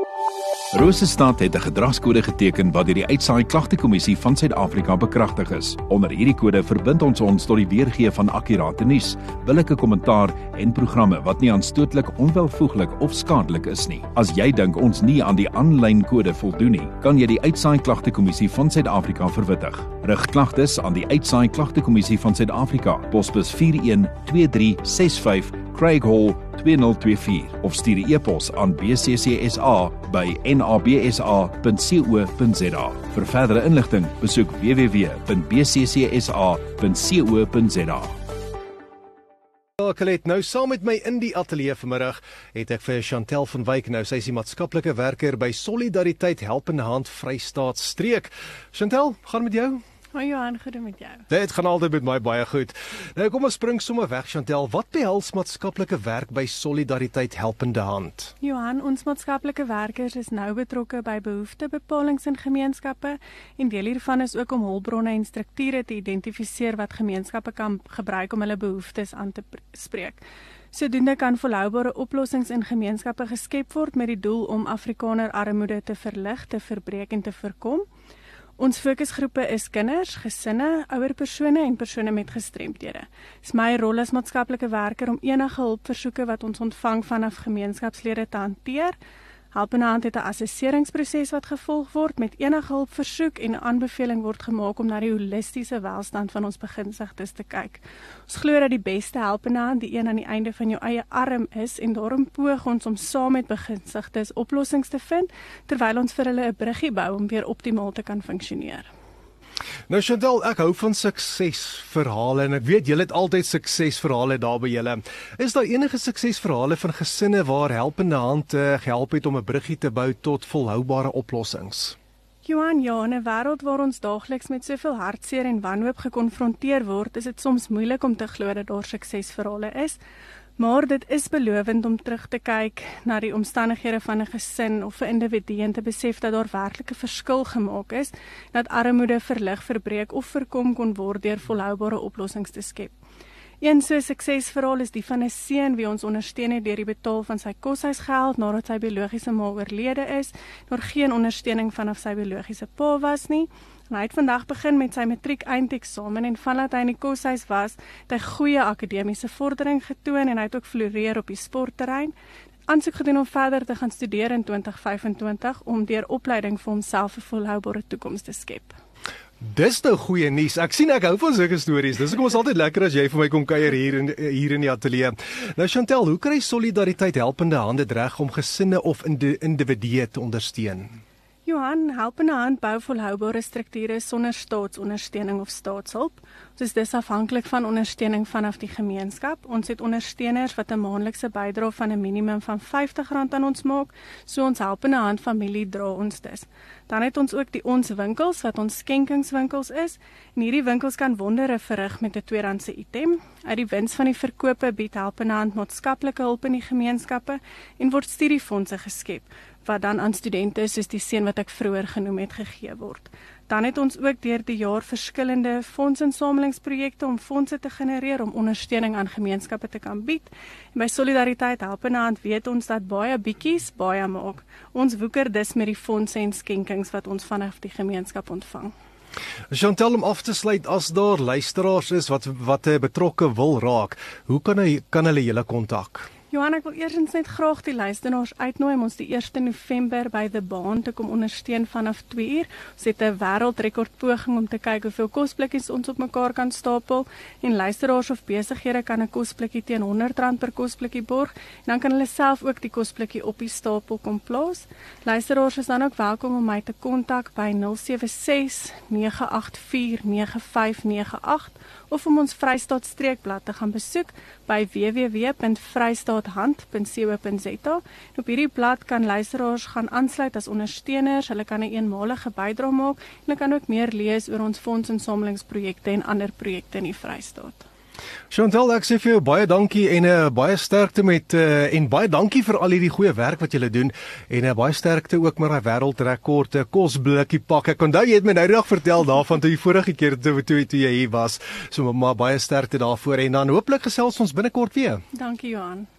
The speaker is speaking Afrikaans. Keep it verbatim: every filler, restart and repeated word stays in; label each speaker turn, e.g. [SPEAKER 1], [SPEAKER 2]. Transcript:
[SPEAKER 1] Rosestad het 'n gedragskode geteken wat deur die Uitsaai Klagtekommissie van Suid-Afrika bekragtig is. Onder hierdie kode verbind ons ons tot die weergee van akkurate nuus, billike kommentaar en programme wat nie aanstootlik, onwelvoeglik of skadelik is nie. As jy dink ons nie aan die aanlyn kode voldoen nie, kan jy die Uitsaai Klagtekommissie van Suid-Afrika verwittig. Rig klagtes aan die Uitsaai Klagtekommissie van Suid-Afrika, posbus vier een twee drie ses vyf, Craig Hall twee nul twee vier of stuur 'n e-pos aan b c c s a by n a b s a punt co punt z a. Vir verdere inligting, besoek w w w punt b c c s a punt co punt z a.
[SPEAKER 2] Ek nou saam met my in die ateljee vanmiddag het ek vir Chantel van Wyk, nou sy is die maatskaplike werker by Solidariteit Helpende Hand Vrystaat Streek. Chantel, gaan met jou?
[SPEAKER 3] Hoi Johan, goed met jou.
[SPEAKER 2] Dit gaan altyd met my baie goed. Nou kom ons spring sommer weg, Chantel. Wat behels maatskaplike werk by Solidariteit Helpende Hand?
[SPEAKER 3] Johan, ons maatskaplike werkers is nou betrokke by behoeftebepalings in gemeenskappe en deel hiervan is ook om hulpbronne en strukture te identifiseer wat gemeenskappe kan gebruik om hulle behoeftes aan te spreek. Sodoende kan volhoubare oplossings in gemeenskappe geskep word met die doel om Afrikaner armoede te verlig, te verbreek en te voorkom. Ons fokusgroepe is kinders, gesinne, ouer persone en persone met gestremdhede. Dit is my rol as maatskaplike werker om enige hulpversoeke wat ons ontvang vanaf gemeenskapslede te hanteer. Helpende Hand het 'n assesseringsproses wat gevolg word met enige hulpversoek en 'n aanbeveling word gemaak om na die holistiese welstand van ons begunstigdes te kyk. Ons glo dat die beste Helpende Hand die een aan die einde van jou eie arm is en daarom poog ons om saam met begunstigdes oplossings te vind terwyl ons vir hulle 'n bruggie bou om weer optimaal te kan funksioneer.
[SPEAKER 2] Nou Chantel, ek hou van suksesverhale en ek weet julle het altyd suksesverhale daar by julle. Is daar enige suksesverhale van gesinne waar Helpende Hand uh, gehelp het om 'n bruggie te bou tot volhoubare oplossings?
[SPEAKER 3] Johan, ja, in 'n wêreld waar ons daagliks met soveel hartseer en wanhoop gekonfronteer word, is dit soms moeilik om te glo dat daar suksesverhale is. Maar dit is belovend om terug te kyk na die omstandighede van 'n gesin of 'n individu en te besef dat daar werklik 'n verskil gemaak is, dat armoede verlig, verbreek of voorkom kon word deur volhoubare oplossings te skep. Een so suksesverhaal is die van 'n seun wie ons ondersteun het deur die betaal van sy koshuisgeld nadat sy biologiese ma oorlede is, daar geen ondersteuning vanaf sy biologiese pa was nie. En hy het vandag begin met sy matriek eindeksamen en vandat hy in die koshuis was, het hy goeie akademiese vordering getoon en hy het ook floreer op die sportterrein. Aansoek gedoen om verder te gaan studeer in twintig vyf en twintig om deur opleiding vir homself 'n volhoubare toekoms te skep.
[SPEAKER 2] Dis nou goeie nuus. Ek sien ek hou van sulke stories. Dis hoekom is altyd lekker as jy vir my kom kuier hier in hier in die ateljee. Nou Chantel, hoe kry Solidariteit Helpende Hande reg om gesinne of individue te ondersteun?
[SPEAKER 3] Johan, Helpende Hand bou volhoubare strukture sonder staatsondersteuning of staatshulp. Ons is dus afhanklik van ondersteuning vanaf die gemeenskap. Ons het ondersteuners wat 'n maandelikse bydrae van 'n minimum van vyftig rand aan ons maak, so ons Helpende Hand familie dra ons dus. Dan het ons ook die ons winkels wat ons skenkingswinkels is. En hierdie winkels kan wondere verrig met 'n tweedehandse item. Uit die wins van die verkope bied Helpende Hand maatskaplike hulp in die gemeenskappe en word studiefondse geskep wat dan aan studente soos die seun wat ek vroeër genoem het gegee word. Dan het ons ook deur die jaar verskillende fondsinsamelingsprojekte om fondse te genereer om ondersteuning aan gemeenskappe te kan bied. En by Solidariteit Helpende Hand weet ons dat baie bietjies baie maak. Ons woeker dus met die fondse en skenkings wat ons vanaf die gemeenskap ontvang.
[SPEAKER 2] Chantel, om af te sluit, as daar luisteraars is wat wat betrokke wil raak, hoe kan hy kan hulle julle kontak?
[SPEAKER 3] Johan, ek wil eers net graag die luisteraars uitnooi om ons die eerste November by The Baan te kom ondersteun vanaf twee uur. Ons het 'n wêreldrekord poging om te kyk hoeveel kosblikkies ons op mekaar kan stapel en luisteraars of besighede kan 'n kosblikkie teen honderd rand per kosblikkie borg en dan kan hulle self ook die kosblikkie op die stapel kom plaas. Luisteraars is dan ook welkom om my te kontak by nul sewe ses nege agt vier nege vyf nege agt of om ons Vrystaat Streekblad te gaan besoek by w w w punt vrystaathand punt co punt z a. Op hierdie blad kan luisteraars gaan aansluit as ondersteuners, hulle kan 'n eenmalige bydrae maak en hulle kan ook meer lees oor ons fondsinsamelingsprojekte en ander projekte in die Vrystaat.
[SPEAKER 2] Chantel, ek sê vir jou baie dankie en uh, baie sterkte met uh, en baie dankie vir al hierdie goeie werk wat julle doen en uh, baie sterkte ook met daai wêreldrekord uh, kosblikkie pak. Ek onthou jy het my nou die dag vertel daarvan toe die vorige keer toe, toe, toe jy hier was. So maar baie sterkte daarvoor en dan hooplik gesels ons binnekort weer.
[SPEAKER 3] Dankie Johan.